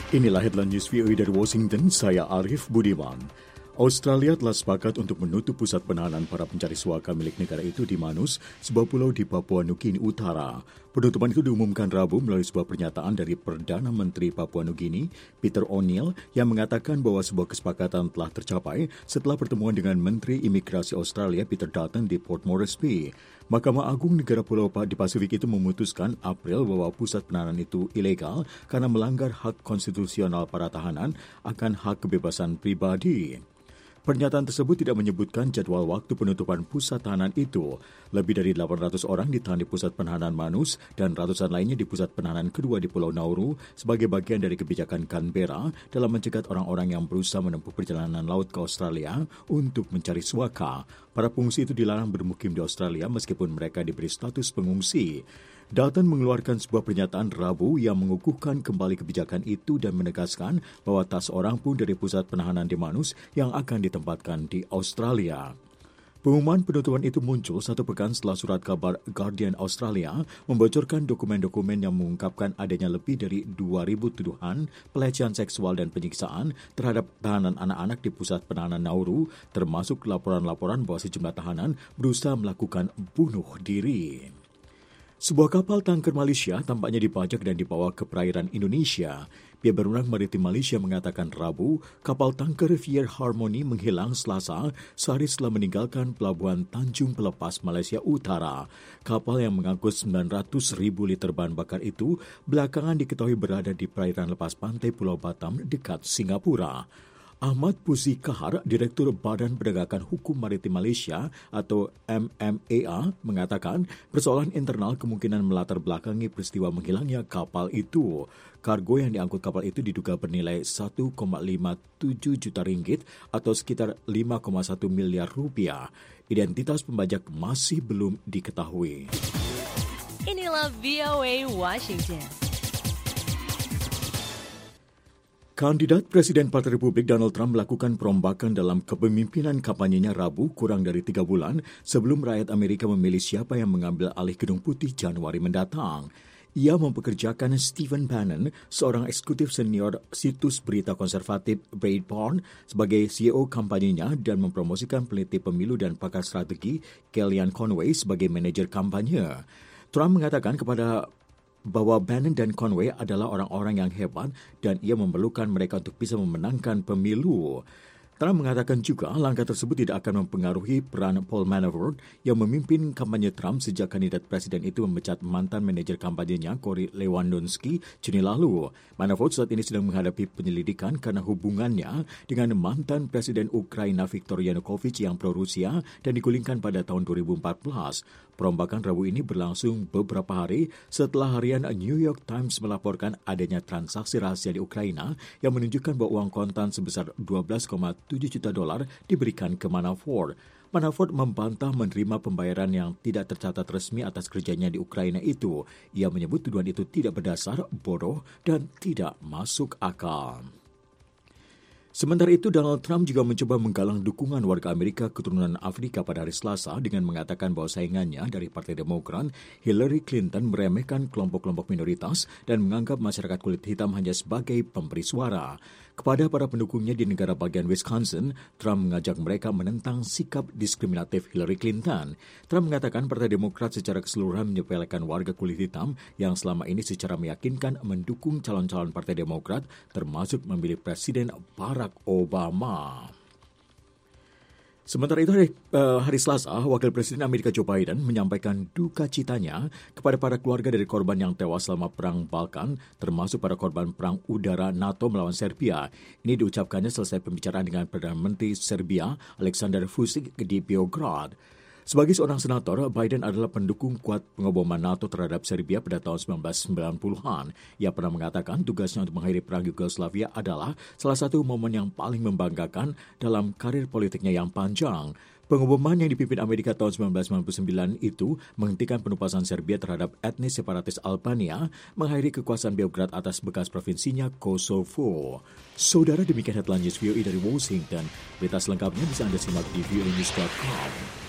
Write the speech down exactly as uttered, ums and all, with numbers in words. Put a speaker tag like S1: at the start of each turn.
S1: Inilah headline news V O A dari Washington, saya Arif Budiman. Australia telah sepakat untuk menutup pusat penahanan para pencari suaka milik negara itu di Manus, sebuah pulau di Papua Nugini Utara. Penutupan itu diumumkan Rabu melalui sebuah pernyataan dari Perdana Menteri Papua Nugini, Peter O'Neill, yang mengatakan bahwa sebuah kesepakatan telah tercapai setelah pertemuan dengan Menteri Imigrasi Australia Peter Dutton di Port Moresby. Mahkamah Agung Negara Pulau di Pasifik itu memutuskan April bahwa pusat penahanan itu ilegal karena melanggar hak konstitusional para tahanan akan hak kebebasan pribadi. Pernyataan tersebut tidak menyebutkan jadwal waktu penutupan pusat tahanan itu. Lebih dari delapan ratus orang ditahan di pusat penahanan Manus dan ratusan lainnya di pusat penahanan kedua di Pulau Nauru sebagai bagian dari kebijakan Canberra dalam mencegat orang-orang yang berusaha menempuh perjalanan laut ke Australia untuk mencari suaka. Para pengungsi itu dilarang bermukim di Australia meskipun mereka diberi status pengungsi. Dutton mengeluarkan sebuah pernyataan Rabu yang mengukuhkan kembali kebijakan itu dan menegaskan bahwa tak seorang pun dari pusat penahanan di Manus yang akan ditempatkan di Australia. Pengumuman penutupan itu muncul satu pekan setelah surat kabar Guardian Australia membocorkan dokumen-dokumen yang mengungkapkan adanya lebih dari dua ribu tuduhan pelecehan seksual dan penyiksaan terhadap tahanan anak-anak di pusat penahanan Nauru, termasuk laporan-laporan bahwa sejumlah tahanan berusaha melakukan bunuh diri. Sebuah kapal tanker Malaysia tampaknya dibajak dan dibawa ke perairan Indonesia. Pihak berwenang maritim Malaysia mengatakan Rabu, kapal tanker Rivier Harmony menghilang Selasa sehari setelah meninggalkan pelabuhan Tanjung Pelepas, Malaysia Utara. Kapal yang mengangkut sembilan ratus ribu liter bahan bakar itu belakangan diketahui berada di perairan lepas pantai Pulau Batam dekat Singapura. Ahmad Puzi Kahar, Direktur Badan Penegakan Hukum Maritim Malaysia atau M M A A, mengatakan persoalan internal kemungkinan melatar belakangi peristiwa menghilangnya kapal itu. Kargo yang diangkut kapal itu diduga bernilai satu koma lima tujuh juta ringgit atau sekitar lima koma satu miliar rupiah. Identitas pembajak masih belum diketahui.
S2: Inilah V O A Washington.
S1: Kandidat Presiden Partai Republik Donald Trump melakukan perombakan dalam kepemimpinan kampanyenya Rabu kurang dari tiga bulan sebelum rakyat Amerika memilih siapa yang mengambil alih Gedung Putih Januari mendatang. Ia mempekerjakan Stephen Bannon, seorang eksekutif senior situs berita konservatif Breitbart, sebagai C E O kampanyenya dan mempromosikan peneliti pemilu dan pakar strategi Kellyanne Conway sebagai manajer kampanye. Trump mengatakan kepada bahwa Bannon dan Conway adalah orang-orang yang hebat dan ia memerlukan mereka untuk bisa memenangkan pemilu. Trump mengatakan juga langkah tersebut tidak akan mempengaruhi peran Paul Manafort yang memimpin kampanye Trump sejak kandidat presiden itu memecat mantan manajer kampanyenya Corey Lewandowski Juni lalu. Manafort saat ini sedang menghadapi penyelidikan karena hubungannya dengan mantan Presiden Ukraina Viktor Yanukovych yang pro-Rusia dan digulingkan pada tahun dua ribu empat belas. Perombakan Rabu ini berlangsung beberapa hari setelah harian New York Times melaporkan adanya transaksi rahasia di Ukraina yang menunjukkan bahwa uang kontan sebesar dua belas koma tujuh juta dolar diberikan ke Manafort. Manafort membantah menerima pembayaran yang tidak tercatat resmi atas kerjanya di Ukraina itu. Ia menyebut tuduhan itu tidak berdasar, bodoh, dan tidak masuk akal. Sementara itu, Donald Trump juga mencoba menggalang dukungan warga Amerika keturunan Afrika pada hari Selasa dengan mengatakan bahwa saingannya dari Partai Demokrat, Hillary Clinton, meremehkan kelompok-kelompok minoritas dan menganggap masyarakat kulit hitam hanya sebagai pemberi suara. Kepada para pendukungnya di negara bagian Wisconsin, Trump mengajak mereka menentang sikap diskriminatif Hillary Clinton. Trump mengatakan Partai Demokrat secara keseluruhan menyepelekan warga kulit hitam yang selama ini secara meyakinkan mendukung calon-calon Partai Demokrat, termasuk memilih Presiden Barack Obama. Sementara itu, hari, uh, hari Selasa, Wakil Presiden Amerika Joe Biden menyampaikan duka citanya kepada para keluarga dari korban yang tewas selama Perang Balkan, termasuk para korban Perang Udara NATO melawan Serbia. Ini diucapkannya selesai pembicaraan dengan Perdana Menteri Serbia, Aleksandar Vučić, di Beograd. Sebagai seorang senator, Biden adalah pendukung kuat pengeboman NATO terhadap Serbia pada tahun sembilan belas sembilan puluhan. Ia pernah mengatakan tugasnya untuk mengakhiri Perang Yugoslavia adalah salah satu momen yang paling membanggakan dalam karir politiknya yang panjang. Pengeboman yang dipimpin Amerika tahun sembilan belas sembilan puluh sembilan itu menghentikan penumpasan Serbia terhadap etnis separatis Albania, mengakhiri kekuasaan Beograd atas bekas provinsinya Kosovo. Saudara, demikian headline news V O A dari Washington. Berita selengkapnya bisa Anda simak di v o a news dot com.